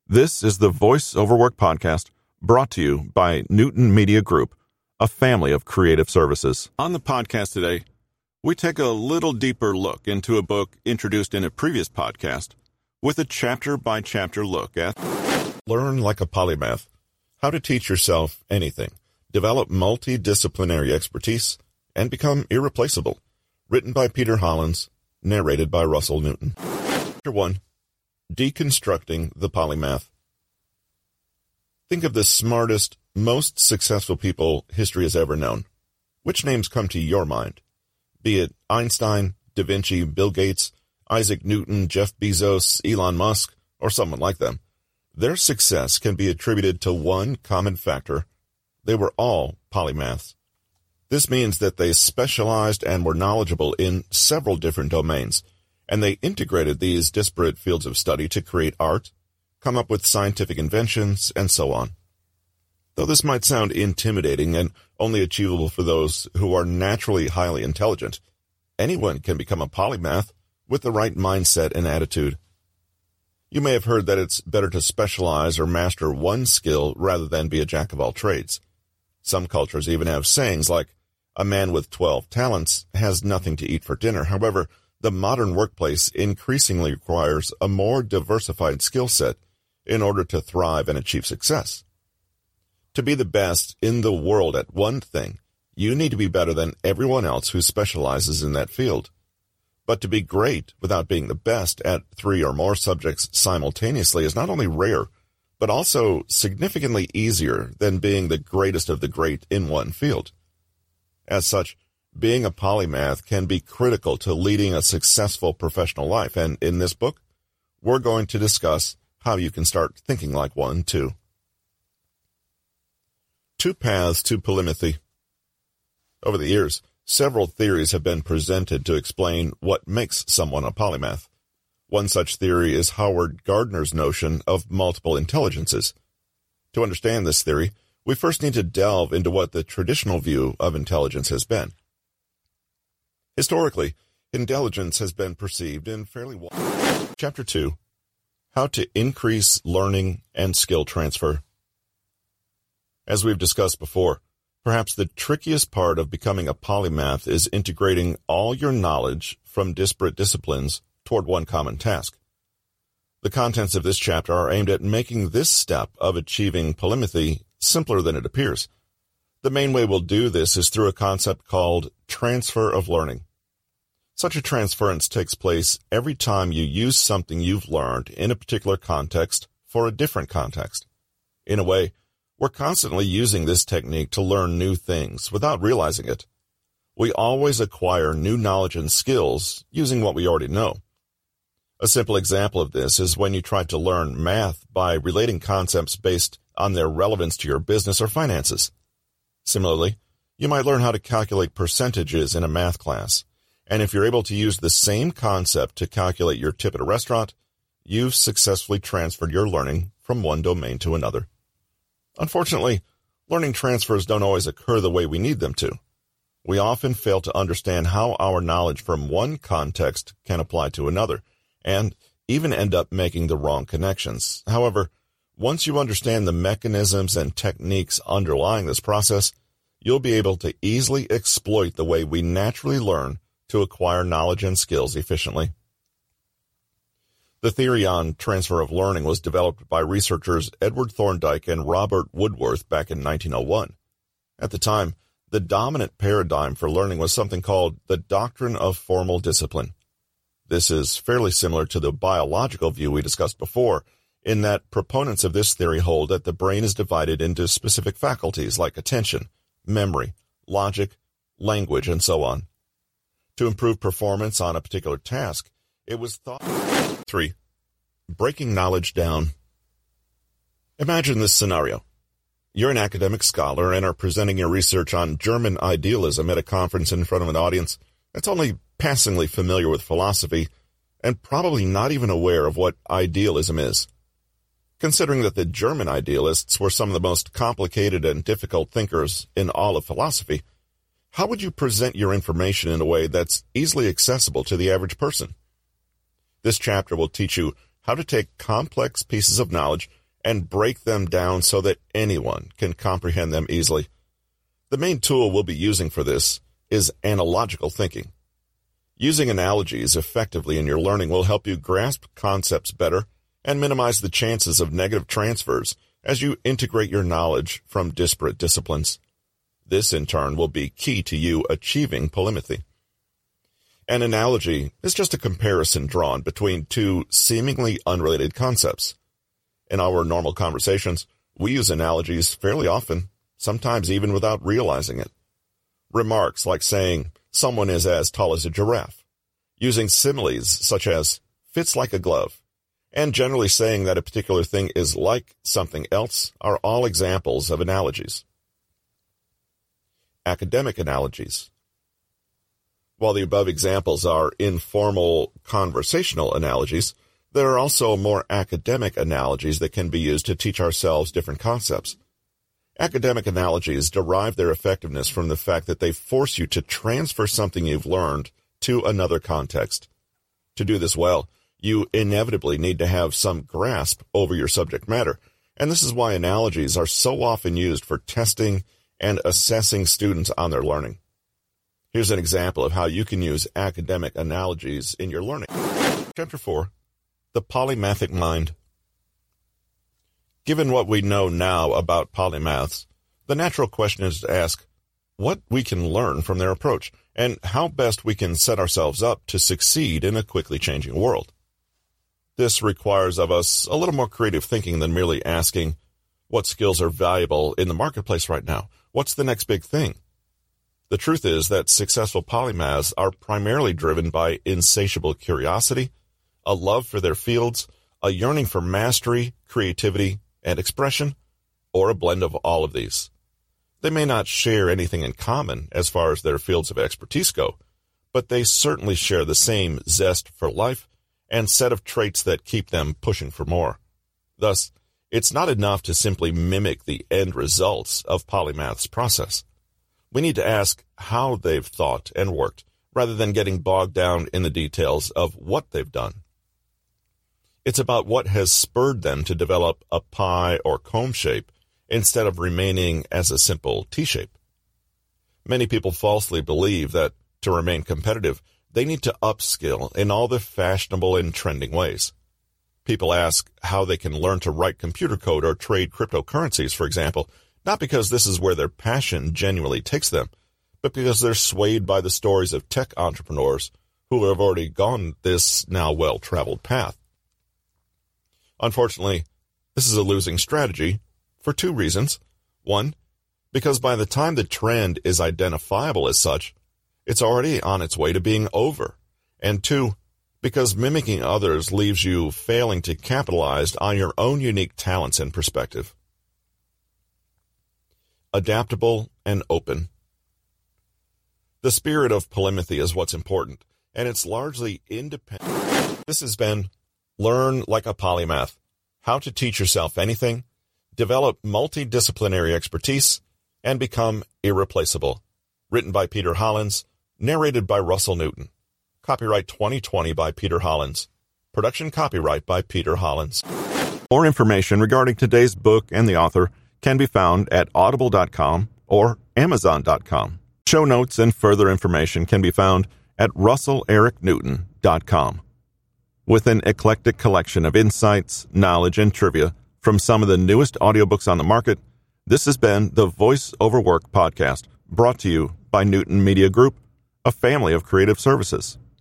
This is the Voice Over Work podcast, brought to you by Newton Media Group, a family of creative services. On the podcast today, we take a little deeper look into a book introduced in a previous podcast with a chapter-by-chapter look at Learn Like a Polymath, How to Teach Yourself Anything, Develop Multidisciplinary Expertise, and Become Irreplaceable, written by Peter Hollins, narrated by Russell Newton. Chapter 1. Deconstructing the Polymath. Think of the smartest, most successful people history has ever known. Which names come to your mind? Be it Einstein, Da Vinci, Bill Gates, Isaac Newton, Jeff Bezos, Elon Musk, or someone like them. Their success can be attributed to one common factor. They were all polymaths. This means that they specialized and were knowledgeable in several different domains, and they integrated these disparate fields of study to create art, come up with scientific inventions, and so on. Though this might sound intimidating and only achievable for those who are naturally highly intelligent, anyone can become a polymath with the right mindset and attitude. You may have heard that it's better to specialize or master one skill rather than be a jack of all trades. Some cultures even have sayings like, "A man with 12 talents has nothing to eat for dinner." However, the modern workplace increasingly requires a more diversified skill set in order to thrive and achieve success. To be the best in the world at one thing, you need to be better than everyone else who specializes in that field. But to be great without being the best at 3 or more subjects simultaneously is not only rare, but also significantly easier than being the greatest of the great in one field. As such, being a polymath can be critical to leading a successful professional life, and in this book, we're going to discuss how you can start thinking like one, too. 2 paths to polymathy. Over the years, several theories have been presented to explain what makes someone a polymath. One such theory is Howard Gardner's notion of multiple intelligences. To understand this theory, we first need to delve into what the traditional view of intelligence has been. Historically, intelligence has been perceived in fairly wide. Chapter 2. How to increase learning and skill transfer. As we've discussed before, perhaps the trickiest part of becoming a polymath is integrating all your knowledge from disparate disciplines toward one common task. The contents of this chapter are aimed at making this step of achieving polymathy simpler than it appears. The main way we'll do this is through a concept called transfer of learning. Such a transference takes place every time you use something you've learned in a particular context for a different context. In a way, we're constantly using this technique to learn new things without realizing it. We always acquire new knowledge and skills using what we already know. A simple example of this is when you try to learn math by relating concepts based on their relevance to your business or finances. Similarly, you might learn how to calculate percentages in a math class, and if you're able to use the same concept to calculate your tip at a restaurant, you've successfully transferred your learning from one domain to another. Unfortunately, learning transfers don't always occur the way we need them to. We often fail to understand how our knowledge from one context can apply to another, and even end up making the wrong connections. However, once you understand the mechanisms and techniques underlying this process, you'll be able to easily exploit the way we naturally learn to acquire knowledge and skills efficiently. The theory on transfer of learning was developed by researchers Edward Thorndike and Robert Woodworth back in 1901. At the time, the dominant paradigm for learning was something called the doctrine of formal discipline. This is fairly similar to the biological view we discussed before, in that proponents of this theory hold that the brain is divided into specific faculties like attention, memory, logic, language, and so on. To improve performance on a particular task, it was thought. 3. Breaking knowledge down. Imagine this scenario. You're an academic scholar and are presenting your research on German idealism at a conference in front of an audience that's only passingly familiar with philosophy and probably not even aware of what idealism is. Considering that the German idealists were some of the most complicated and difficult thinkers in all of philosophy, how would you present your information in a way that's easily accessible to the average person? This chapter will teach you how to take complex pieces of knowledge and break them down so that anyone can comprehend them easily. The main tool we'll be using for this is analogical thinking. Using analogies effectively in your learning will help you grasp concepts better and minimize the chances of negative transfers as you integrate your knowledge from disparate disciplines. This, in turn, will be key to you achieving polymathy. An analogy is just a comparison drawn between two seemingly unrelated concepts. In our normal conversations, we use analogies fairly often, sometimes even without realizing it. Remarks like saying someone is as tall as a giraffe, using similes such as fits like a glove, and generally saying that a particular thing is like something else are all examples of analogies. Academic analogies. While the above examples are informal conversational analogies, there are also more academic analogies that can be used to teach ourselves different concepts. Academic analogies derive their effectiveness from the fact that they force you to transfer something you've learned to another context. To do this well, you inevitably need to have some grasp over your subject matter, and this is why analogies are so often used for testing and assessing students on their learning. Here's an example of how you can use academic analogies in your learning. Chapter 4, The Polymathic Mind. Given what we know now about polymaths, the natural question is to ask what we can learn from their approach and how best we can set ourselves up to succeed in a quickly changing world. This requires of us a little more creative thinking than merely asking, what skills are valuable in the marketplace right now? What's the next big thing? The truth is that successful polymaths are primarily driven by insatiable curiosity, a love for their fields, a yearning for mastery, creativity, and expression, or a blend of all of these. They may not share anything in common as far as their fields of expertise go, but they certainly share the same zest for life and set of traits that keep them pushing for more. Thus, it's not enough to simply mimic the end results of polymath's process. We need to ask how they've thought and worked, rather than getting bogged down in the details of what they've done. It's about what has spurred them to develop a pie or comb shape instead of remaining as a simple T-shape. Many people falsely believe that to remain competitive, they need to upskill in all the fashionable and trending ways. People ask how they can learn to write computer code or trade cryptocurrencies, for example, not because this is where their passion genuinely takes them, but because they're swayed by the stories of tech entrepreneurs who have already gone this now well-traveled path. Unfortunately, this is a losing strategy for two reasons. One, because by the time the trend is identifiable as such, it's already on its way to being over. And two, because mimicking others leaves you failing to capitalize on your own unique talents and perspective. Adaptable and open. The spirit of polymathy is what's important, and it's largely independent. This has been Learn Like a Polymath, How to Teach Yourself Anything, Develop Multidisciplinary Expertise, and Become Irreplaceable. Written by Peter Hollins, narrated by Russell Newton. Copyright 2020 by Peter Hollins. Production copyright by Peter Hollins. More information regarding today's book and the author can be found at audible.com or amazon.com. Show notes and further information can be found at russellericnewton.com. With an eclectic collection of insights, knowledge, and trivia from some of the newest audiobooks on the market, this has been the Voice Over Work podcast, brought to you by Newton Media Group, a family of creative services.